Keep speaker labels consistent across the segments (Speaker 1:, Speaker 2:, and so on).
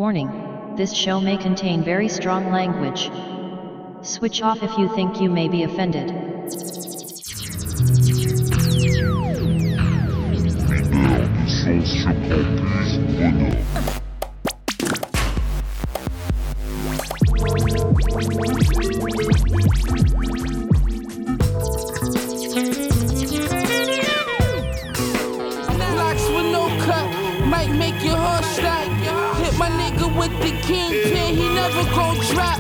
Speaker 1: Warning, this show may contain very strong language. Switch off if you think you may be offended.
Speaker 2: Blocks with no cut might make your heart stop. Hit my nigga with the kingpin, he never gon' drop.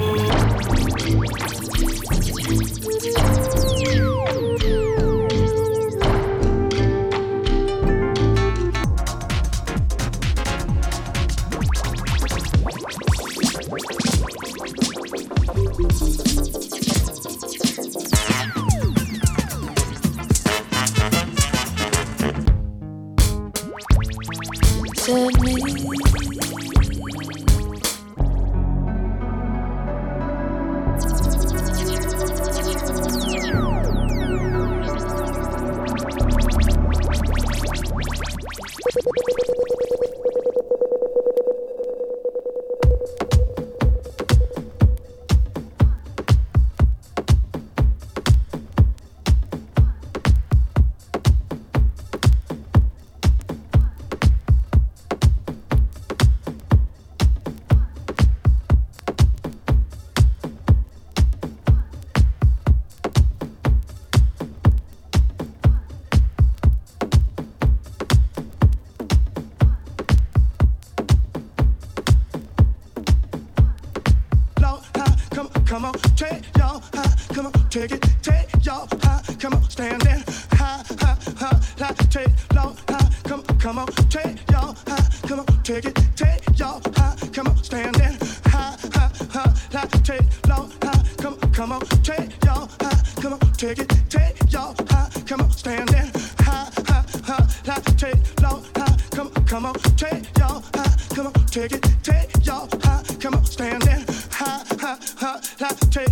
Speaker 3: Come on, take y'all high. Come on, take it, take y'all high. Come on, stand in high, high, high. Like take low high. Come on, take y'all high. Come on, take it, take y'all high. Come on, stand in high, high, high. Like take low high. Come on, take y'all high. Come on, take it, take y'all high. Come on, stand in high, high, high. Like take low high. Come on, take y'all high. Come on, take it, take y'all high. Come on, stand in high, high, high. Like take.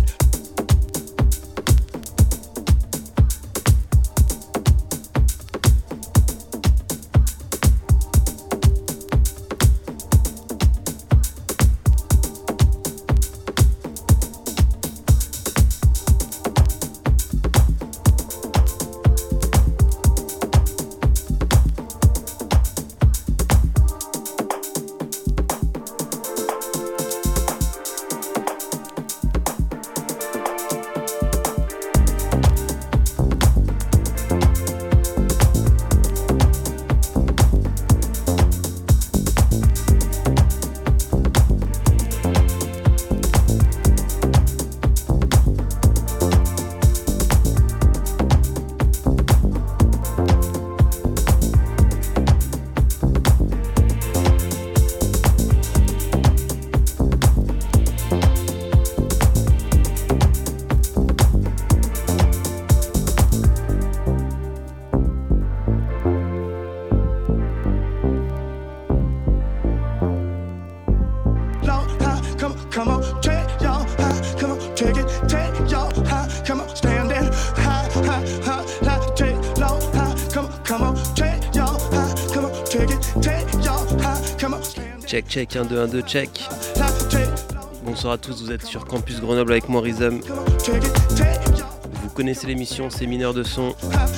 Speaker 4: Check, 1, 2, 1, 2, check. Bonsoir à tous, vous êtes sur Campus Grenoble avec moi Rhythm. Vous connaissez l'émission, c'est Mineur de Son.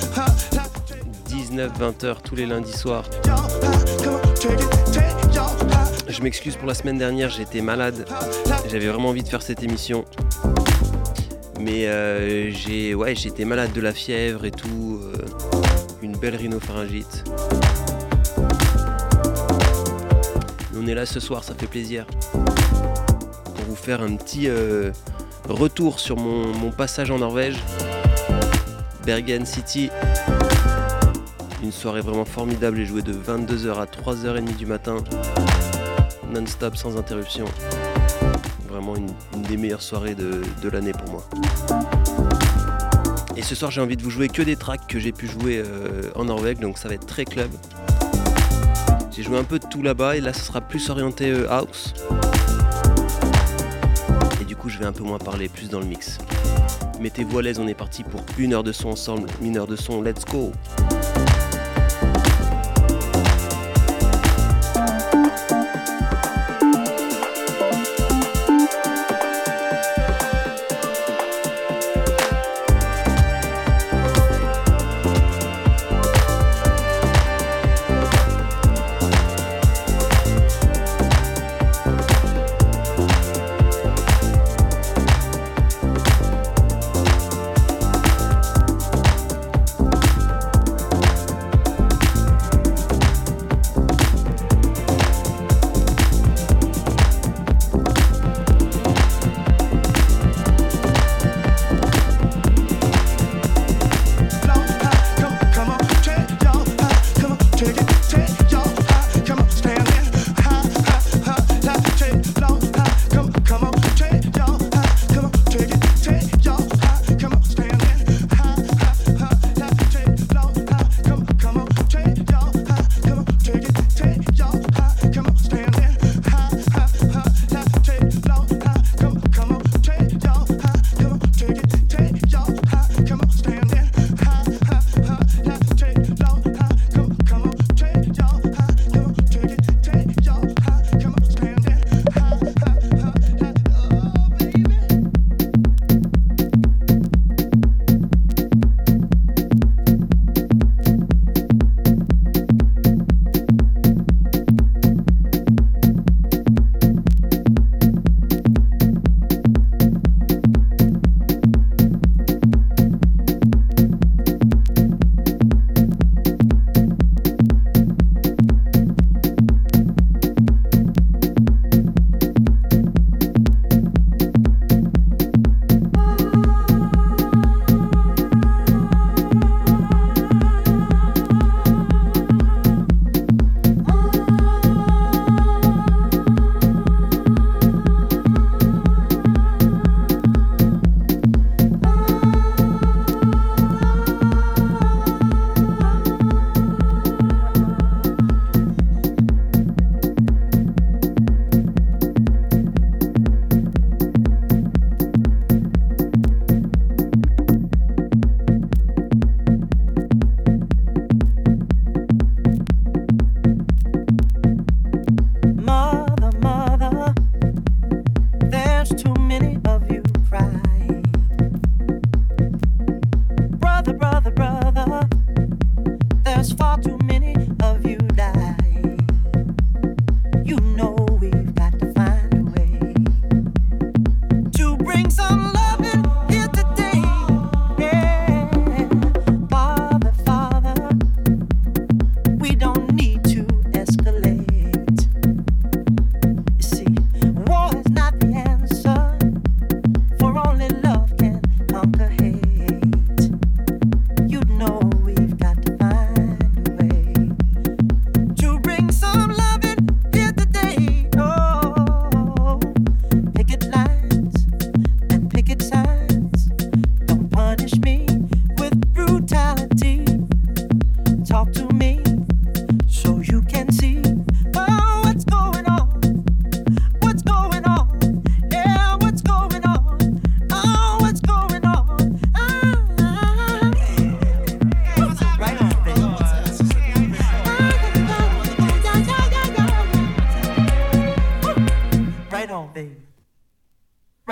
Speaker 4: 19-20h tous les lundis soirs. Je m'excuse pour la semaine dernière, j'étais malade. J'avais vraiment envie de faire cette émission. Mais j'étais malade de la fièvre et tout. Une belle rhinopharyngite. On est là ce soir, ça fait plaisir. Pour vous faire un petit retour sur mon passage en Norvège. Bergen City. Une soirée vraiment formidable, j'ai joué de 22h à 3h30 du matin. Non-stop, sans interruption. Vraiment une des meilleures soirées de l'année pour moi. Et ce soir j'ai envie de vous jouer que des tracks que j'ai pu jouer en Norvège, donc ça va être très club. J'ai joué un peu de tout là-bas et là ce sera plus orienté house. Et du coup je vais un peu moins parler, plus dans le mix. Mettez-vous à l'aise, on est parti pour 1 heure de son ensemble. Mineur de son, let's go!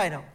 Speaker 5: Right on.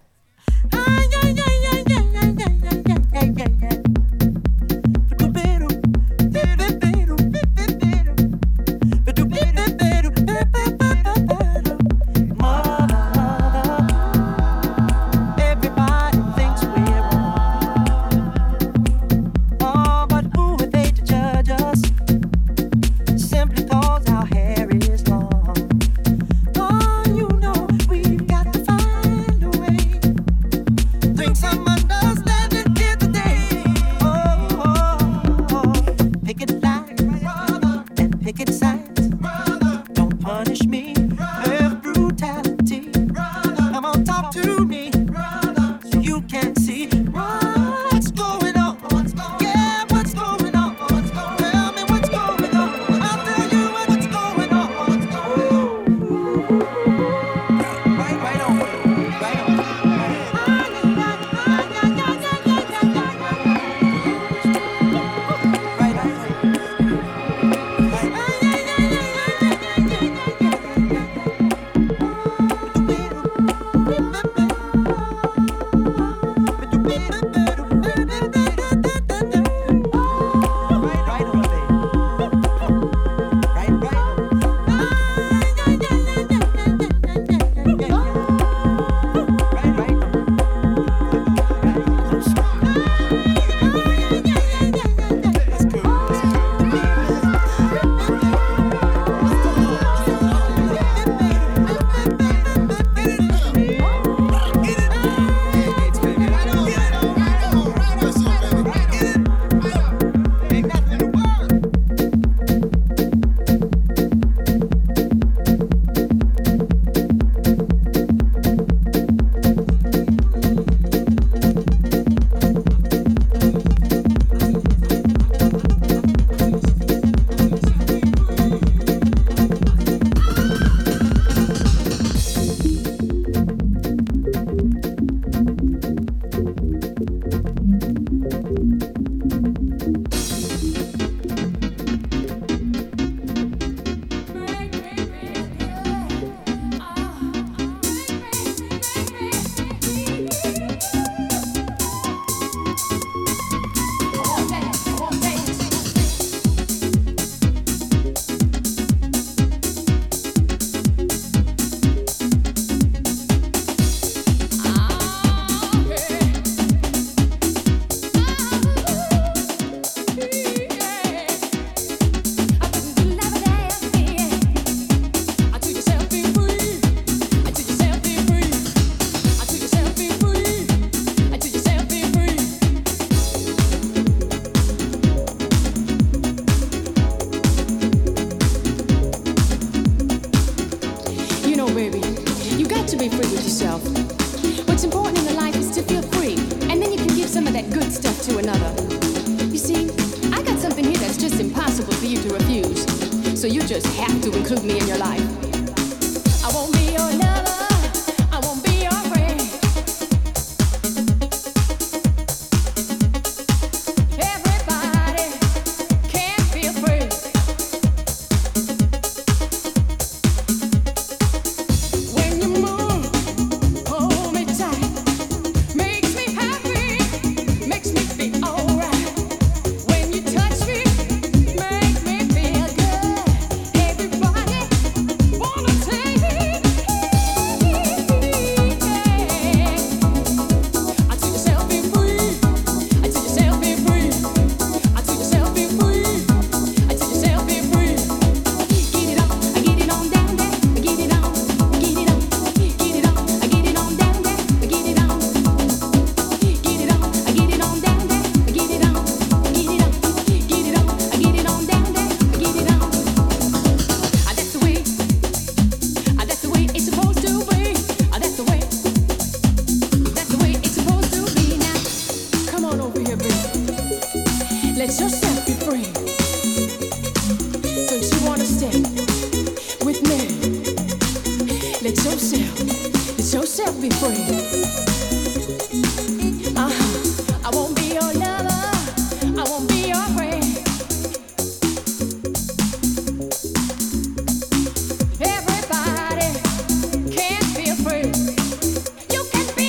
Speaker 6: Everybody can't be afraid. You can be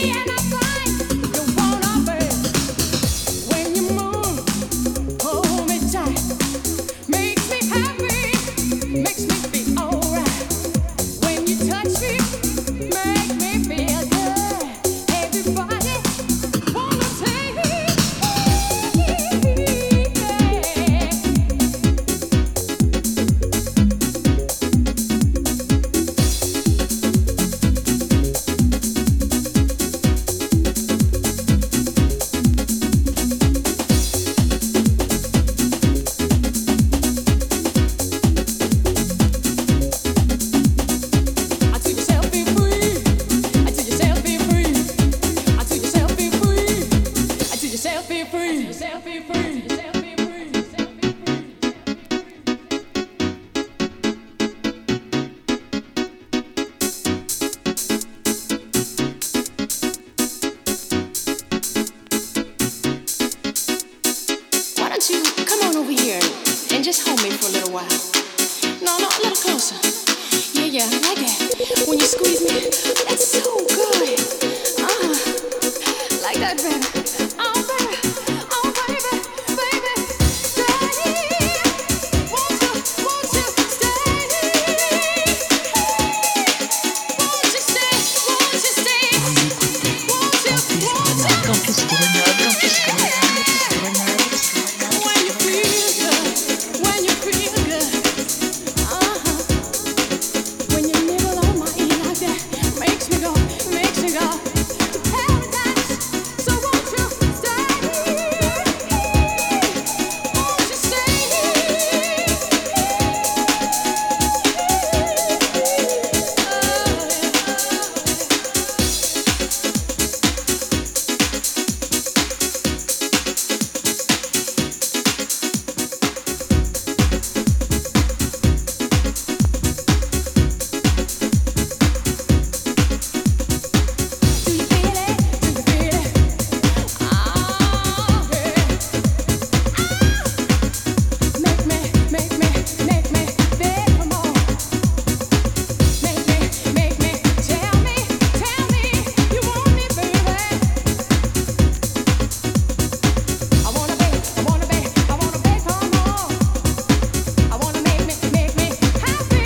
Speaker 5: yeah, I like that. When you squeeze me, that's so good. Like that, baby. Oh, baby. Oh, baby. Baby. Stay. Won't you stay? Won't you stay? Won't you stay? Won't you?
Speaker 1: Campus Grenoble, Campus Grenoble,
Speaker 5: When you feel good, when you feel good, when you nibble on my ear like that, makes me go to paradise. So won't you stay? Won't you Do you feel it? Do you feel it? Oh, yeah. Make me beg for more. Make me, tell me, you want me, baby. I wanna beg for more. I wanna make me happy.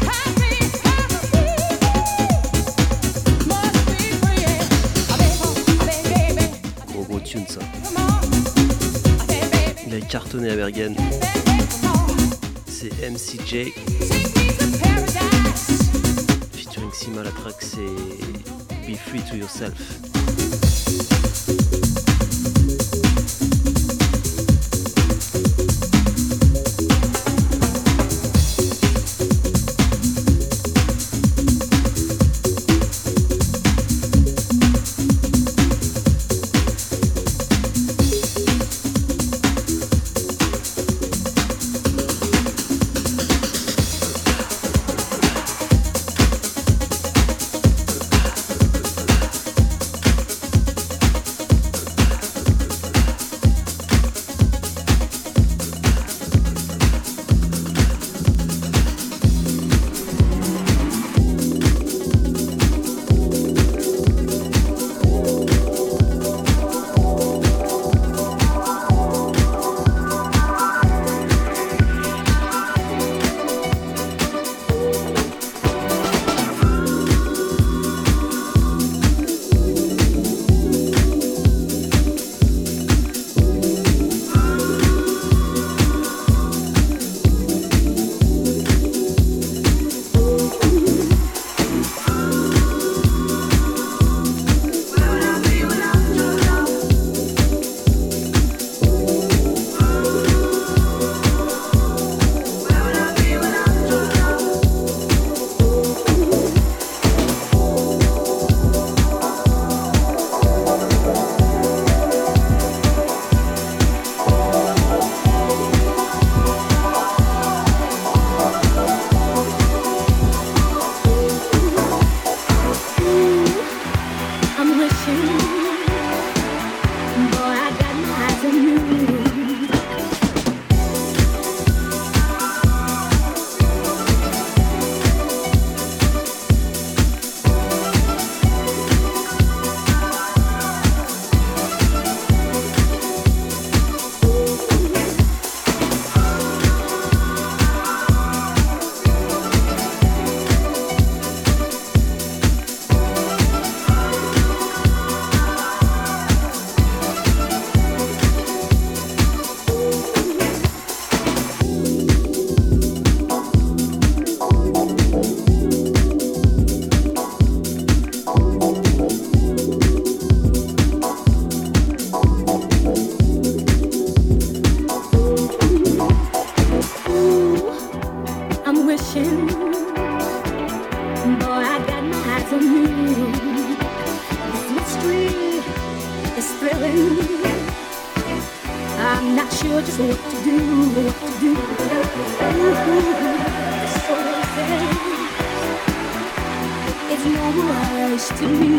Speaker 5: Must be free. I beg, baby.
Speaker 4: Gros tune ça.
Speaker 5: For more. I beg, baby.
Speaker 4: Il a cartonné à Bergen.
Speaker 5: Beg for more.
Speaker 4: C'est MCJ
Speaker 5: Take me to paradise.
Speaker 4: featuring Sima. La track c'est Be Free to Yourself.
Speaker 5: I'm wishing, boy, I got my eyes on you. I'm wishing, boy, I got my eyes on you. This mystery is thrilling. I'm not sure just what to do. So they say it's no rush to me.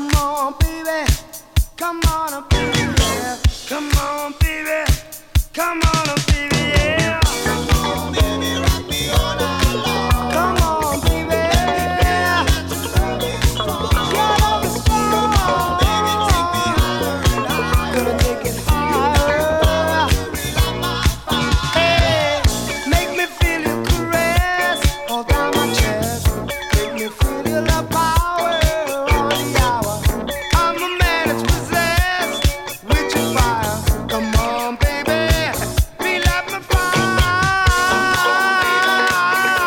Speaker 3: Come on, baby. Come on, baby. Yeah. Come on, baby. Come on, baby. Yeah. Come on, baby. Rock me all night long. Come on, baby. Your love is strong. Baby, take me higher and higher. Gonna take it higher. Hey, make me feel your caress all down my chest. Make me feel your love power on the hour. I'm a man that's possessed with your fire. Come on, baby, feel like my fire.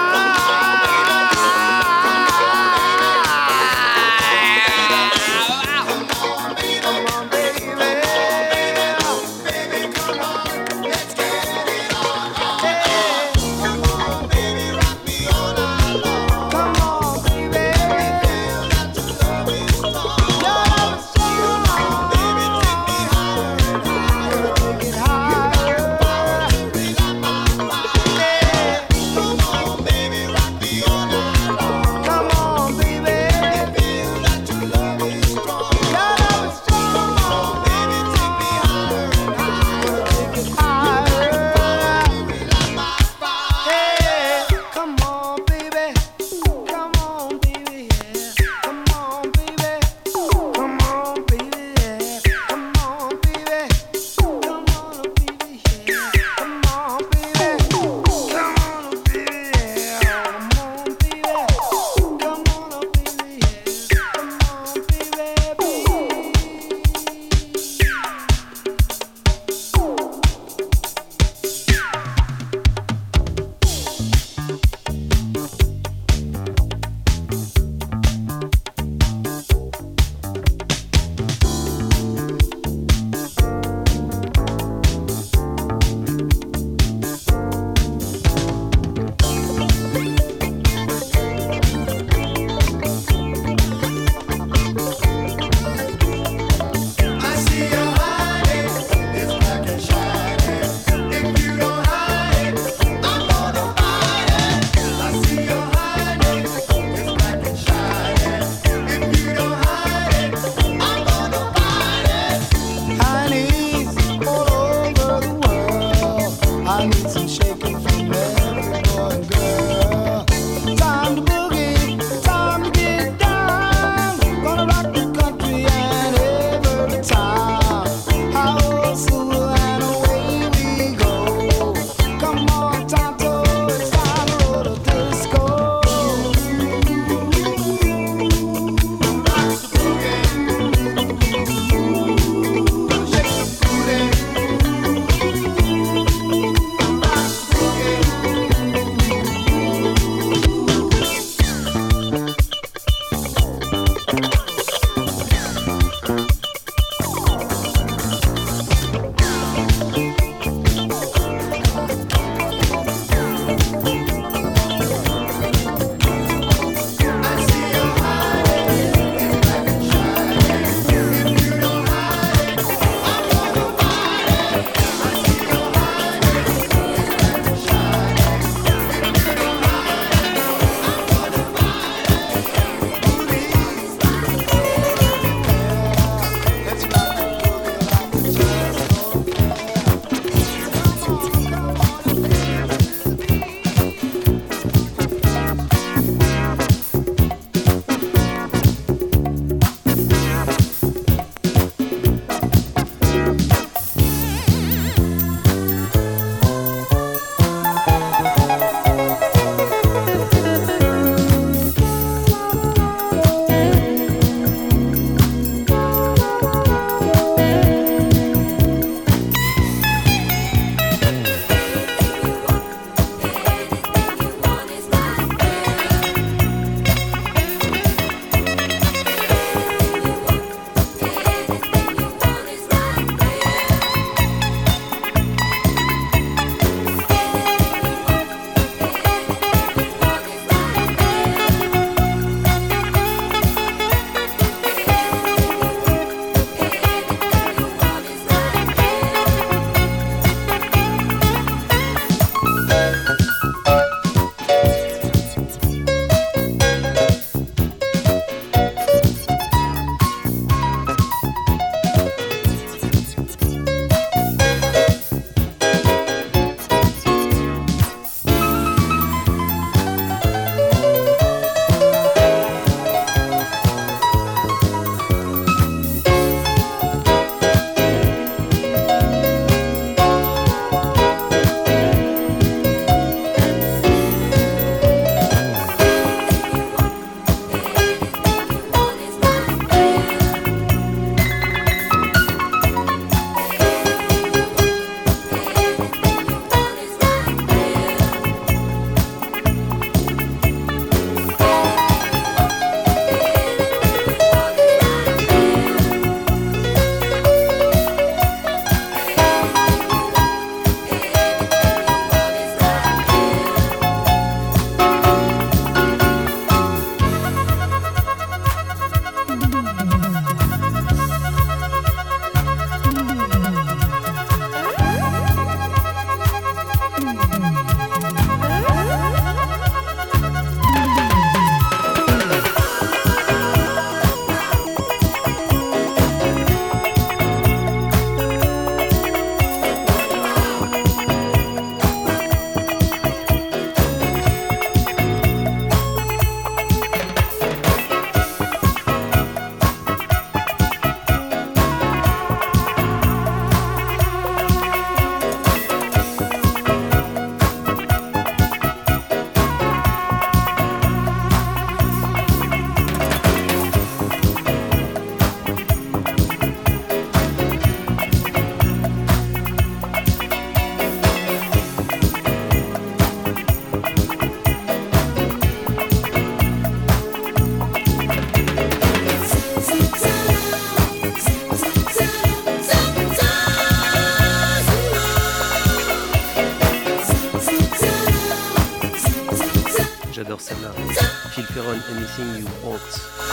Speaker 4: Anything You Want.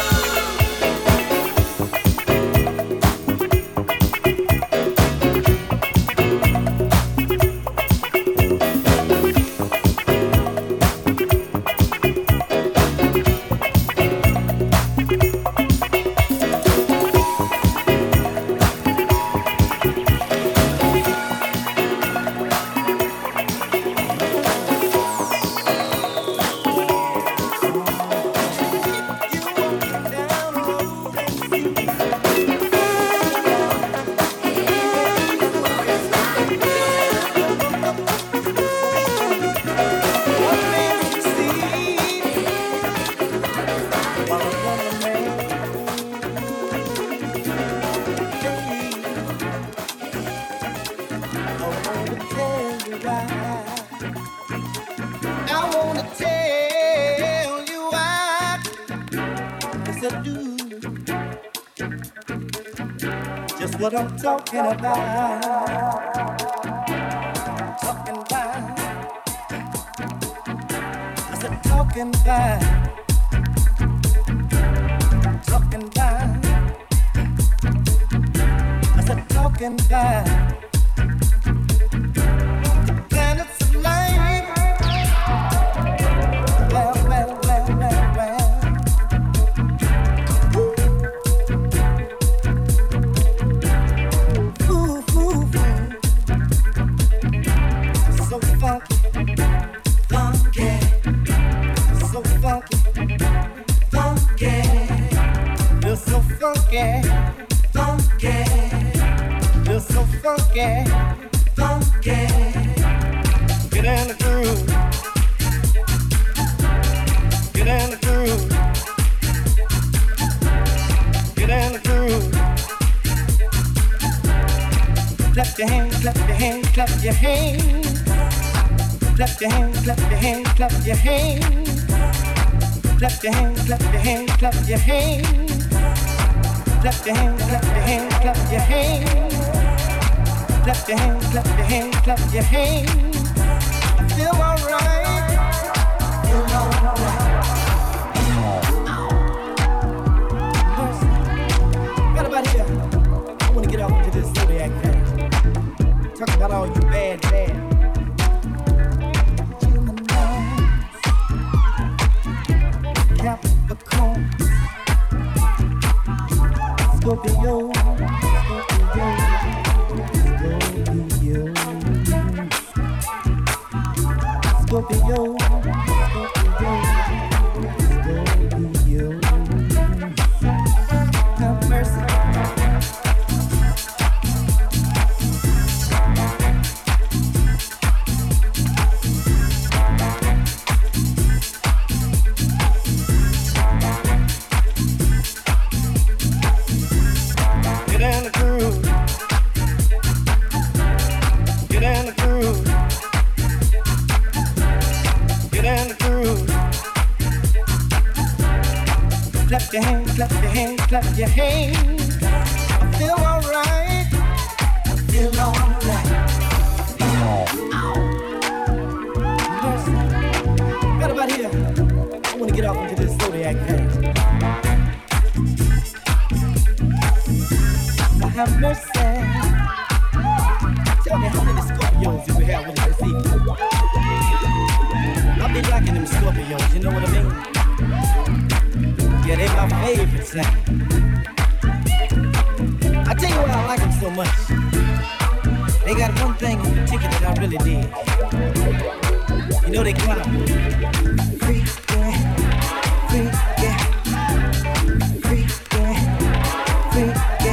Speaker 3: What I'm talking about, talking about, I said talking about, talking about, I said talking about the planets of life. Well, well, well, well, well. Funky, you're so funky, funky. Get in the groove, get in the groove, get in the groove. Clap your hands, clap your hands, clap your hands. Clap your hands, clap your hands, clap your hands. Clap your hands, clap your hands, clap your hands. Clap your hands, clap your hands, clap your hands. Clap your hands, clap your hands, clap your hands. I feel alright. Feel alright. Right about here, I wanna get off into this zodiac thing. Talk about all you bad. Gemini, Capricorn, Scorpio, Scorpio, have mercy. Clap your hands, clap your hands, clap your hands. I feel alright. I feel alright. Right about here, I wanna get off into this zodiac thing. I have mercy. Tell me how many Scorpios do we have with this evening? I be liking them Scorpios, you know what I mean? Yeah, they my favorite thing. I tell you why I like them so much. They got one thing in particular that I really dig. You know they kind of freaky, freaky, freaky, freaky, freaky,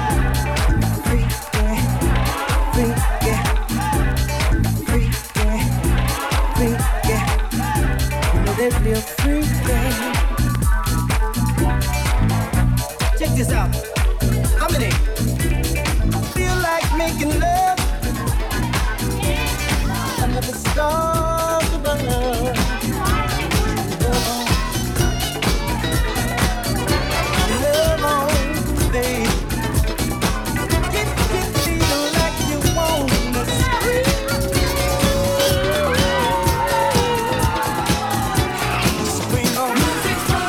Speaker 3: freaky, freaky. You know they real freaky. Check this out. How many feel like making love under the stars above? Love on, baby. If you feel like you wanna scream on. Music's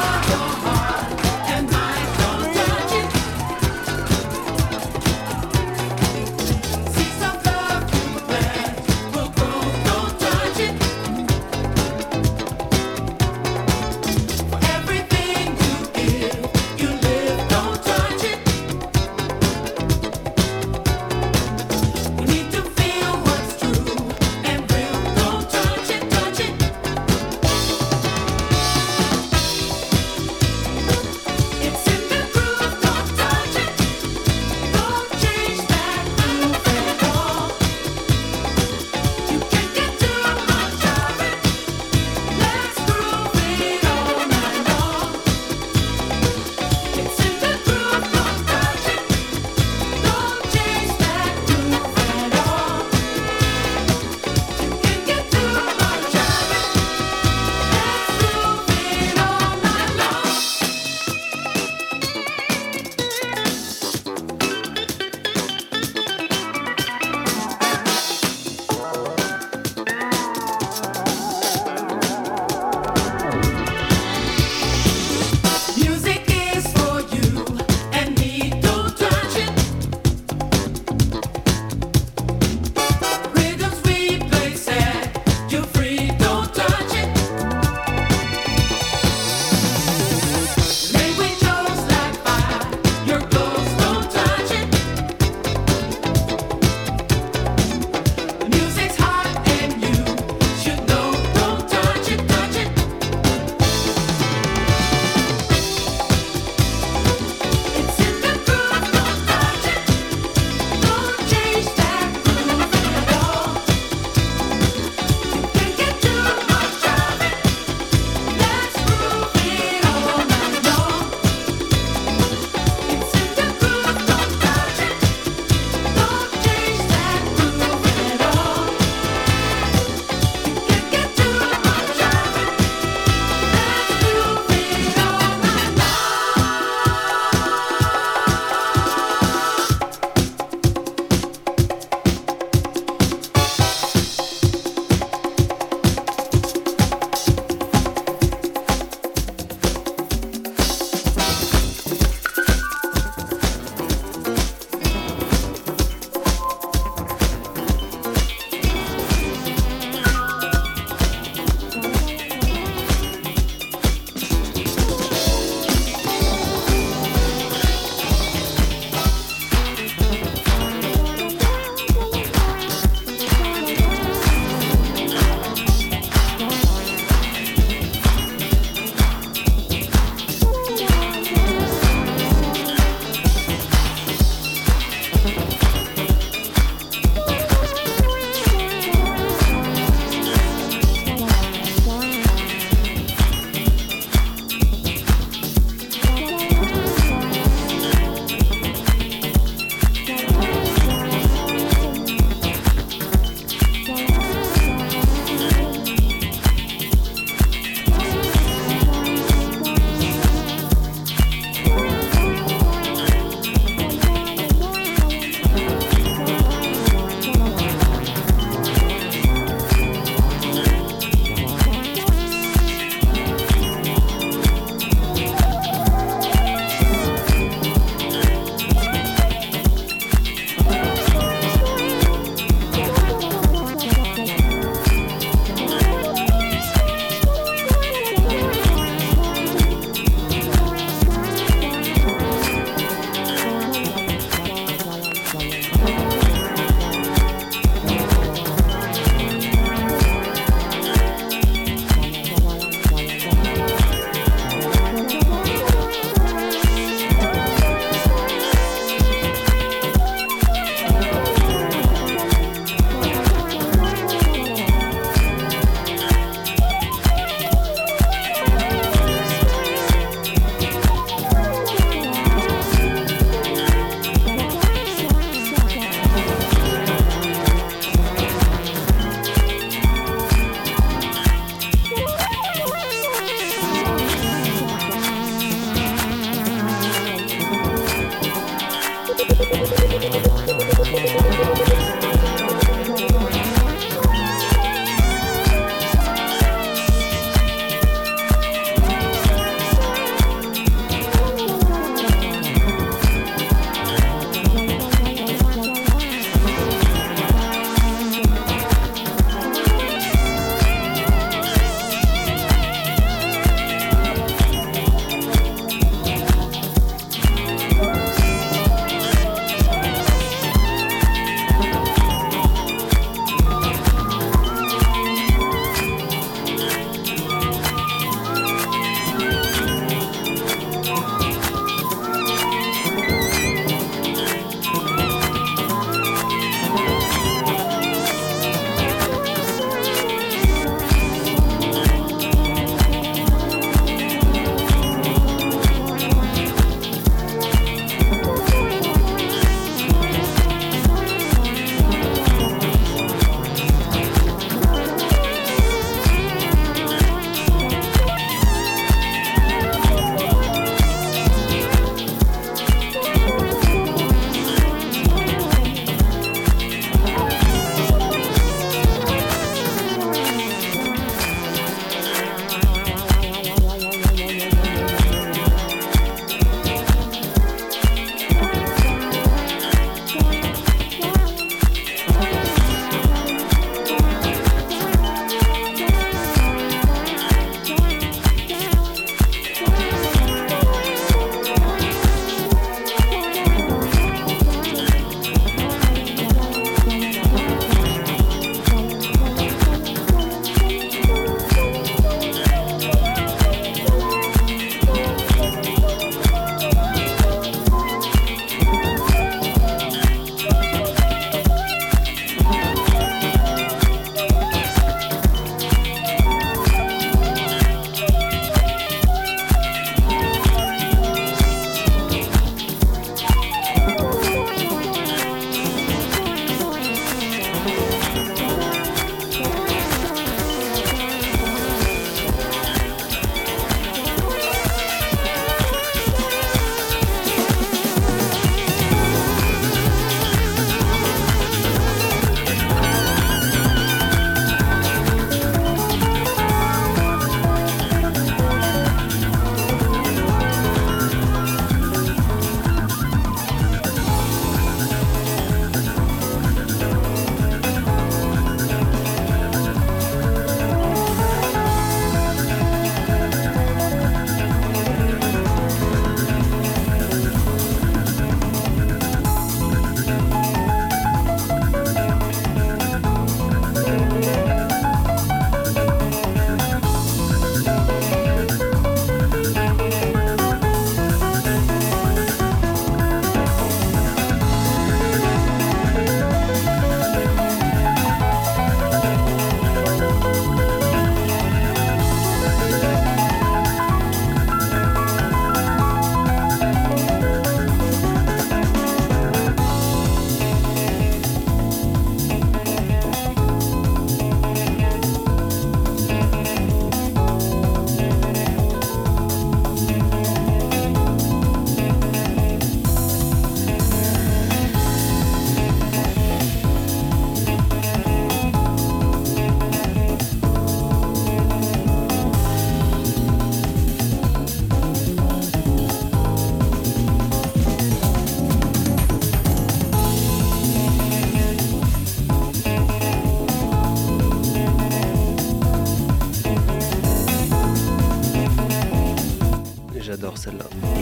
Speaker 4: J'adore celle-là.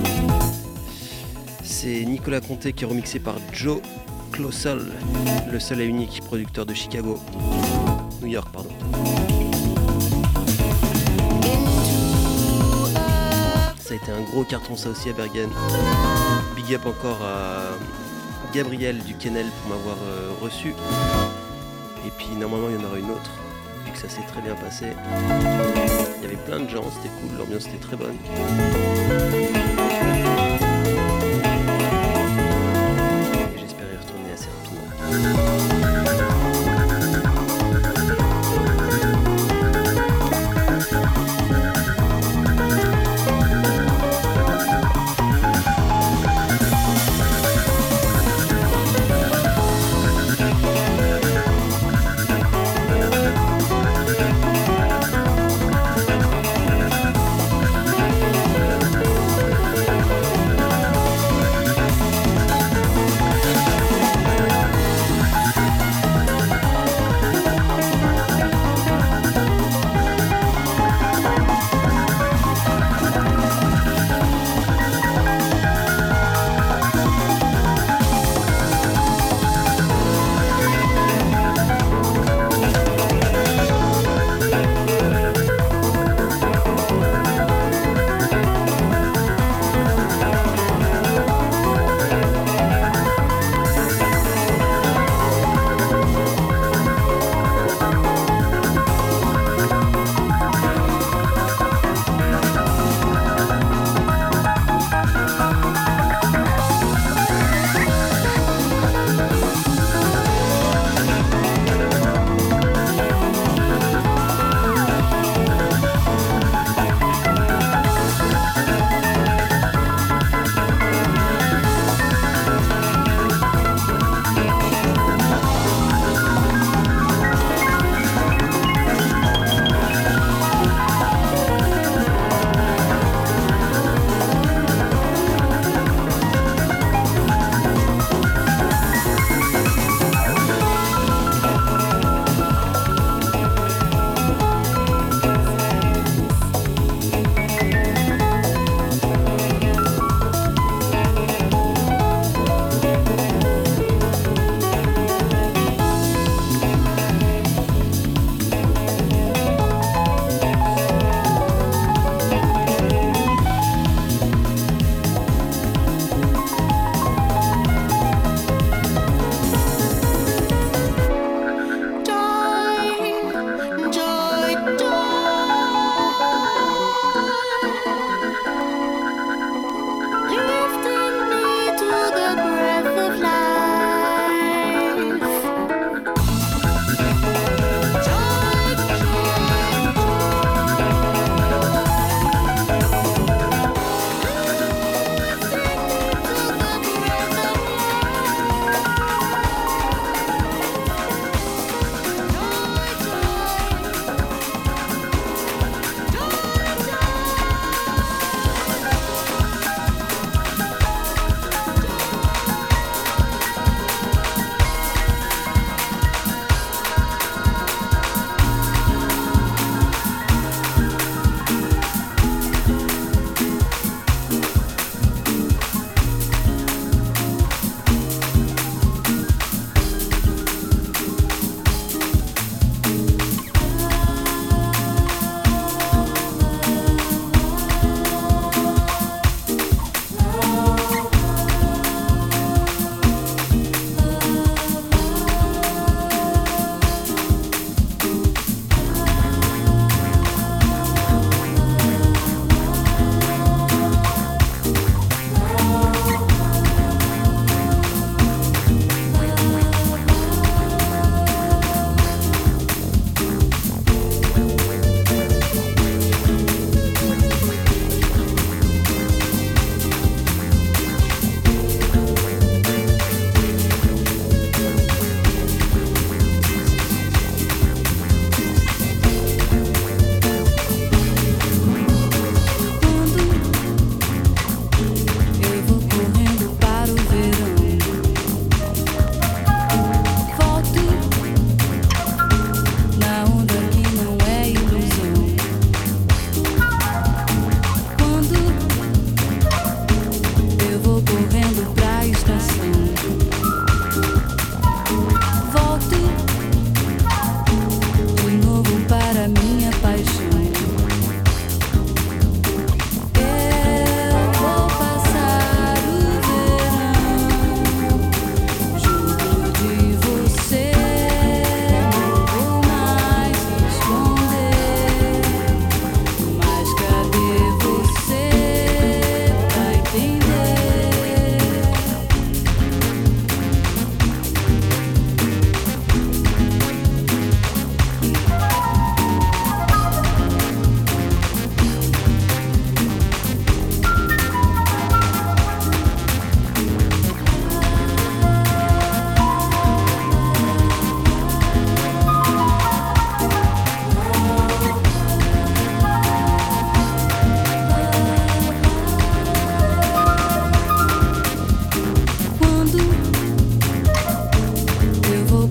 Speaker 4: C'est Nicolas Conté qui est remixé par Joe Closel, le seul et unique producteur de Chicago. New York, pardon. Ça a été un gros carton ça aussi à Bergen. Big up encore à Gabriel du Kennel pour m'avoir reçu. Et puis normalement il y en aura une autre, vu que ça s'est très bien passé. Il y avait plein de gens, c'était cool, l'ambiance était très bonne. Et j'espère y retourner assez rapidement.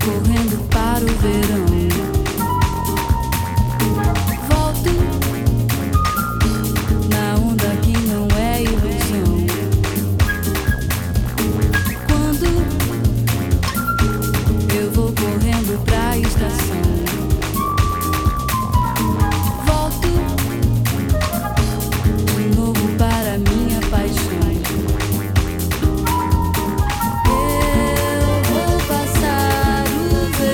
Speaker 5: correndo para o verão. Volto na onda que não é ilusão. Quando eu vou correndo pra estação, volto de novo para minha paixão. Eu vou passar o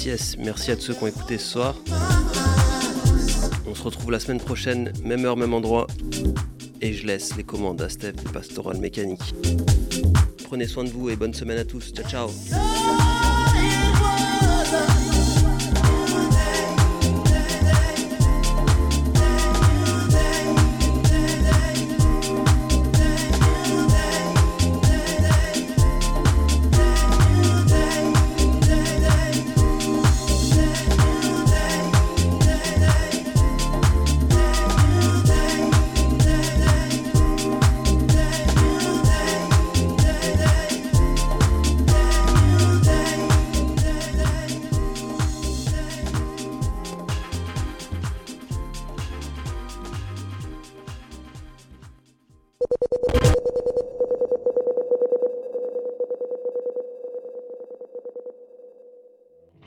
Speaker 4: yes, merci à tous ceux qui ont écouté ce soir. On se retrouve la semaine prochaine, même heure, même endroit. Et je laisse les commandes à Steph de Pastoral Mécanique. Prenez soin de vous et bonne semaine à tous. Ciao ciao.